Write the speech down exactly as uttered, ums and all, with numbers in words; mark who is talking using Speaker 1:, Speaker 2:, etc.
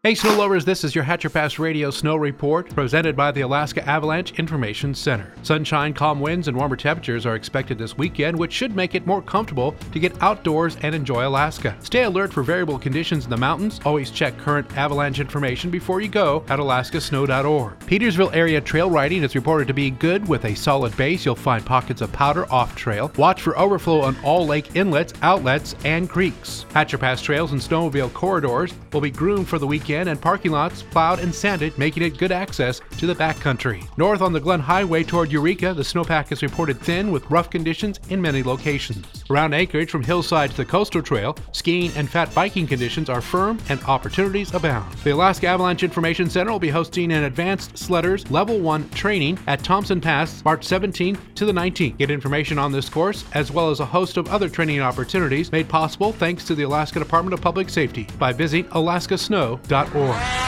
Speaker 1: Hey snow lovers, this is your Hatcher Pass Radio Snow Report presented by the Alaska Avalanche Information Center. Sunshine, calm winds, and warmer temperatures are expected this weekend, which should make it more comfortable to get outdoors and enjoy Alaska. Stay alert for variable conditions in the mountains. Always check current avalanche information before you go at alaska snow dot org. Petersville area trail riding is reported to be good with a solid base. You'll find pockets of powder off trail. Watch for overflow on all lake inlets, outlets, and creeks. Hatcher Pass trails and snowmobile corridors will be groomed for the weekend and parking lots plowed and sanded, making it good access to the backcountry. North on the Glen Highway toward Eureka, the snowpack is reported thin with rough conditions in many locations. Around Anchorage from Hillside to the Coastal Trail, skiing and fat biking conditions are firm and opportunities abound. The Alaska Avalanche Information Center will be hosting an Advanced Sledders Level one training at Thompson Pass March seventeenth to the nineteenth. Get information on this course as well as a host of other training opportunities made possible thanks to the Alaska Department of Public Safety by visiting alaska snow dot org.